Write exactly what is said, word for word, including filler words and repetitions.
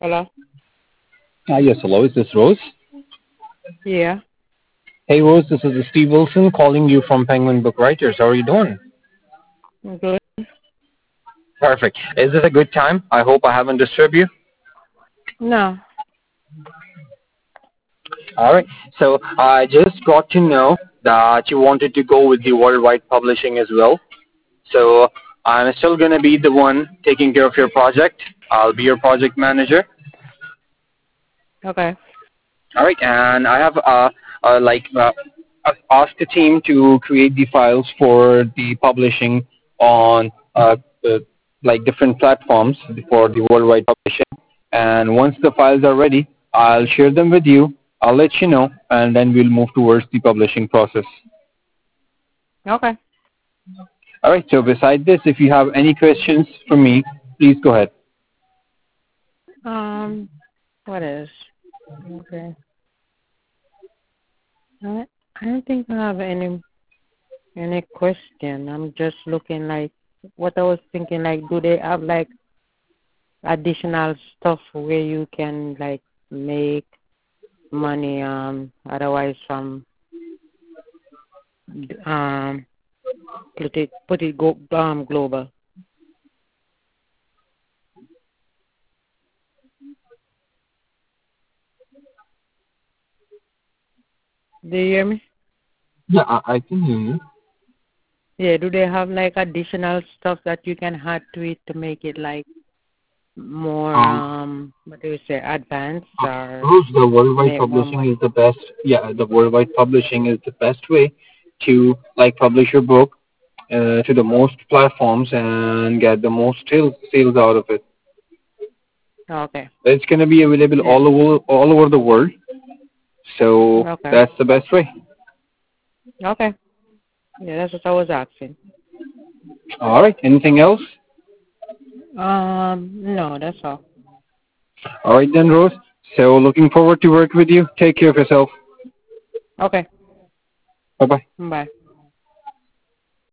Hello? Ah, yes, hello. Is this Rose? Yeah, Hey, Rose, this is Steve Wilson calling you from Penguin Book Writers. How are you doing? I'm good. Perfect. Is this a good time? I hope I haven't disturbed you. No. All right. So I just got to know that you wanted to go with the worldwide publishing as well. So I'm still going to be the one taking care of your project. I'll be your project manager. Okay. All right. And I have uh, uh like uh, I've asked the team to create the files for the publishing on uh, uh like different platforms for the worldwide publishing. And once the files are ready, I'll share them with you. I'll let you know, and then we'll move towards the publishing process. Okay. All right. So beside this, if you have any questions for me, please go ahead. Um, what is? Okay. I I don't think I have any any question. I'm just looking like what I was thinking like do they have like additional stuff where you can like make money um otherwise from um put it put it go um global. Do you hear me? Yeah, I, I can hear you. Yeah, do they have like additional stuff that you can add to it to make it like more Um, um what do you say advanced uh, or Rose, the worldwide make more publishing money? is the best. Yeah, the worldwide publishing is the best way to like publish your book uh, to the most platforms and get the most sales sales out of it. Okay. It's going to be available Yeah. all over all over the world. So Okay. that's the best way. Okay. Yeah, that's what I was asking. All right. Anything else? Um no, that's all. All right then, Rose. So looking forward to work with you. Take care of yourself. Okay. Bye bye. Bye.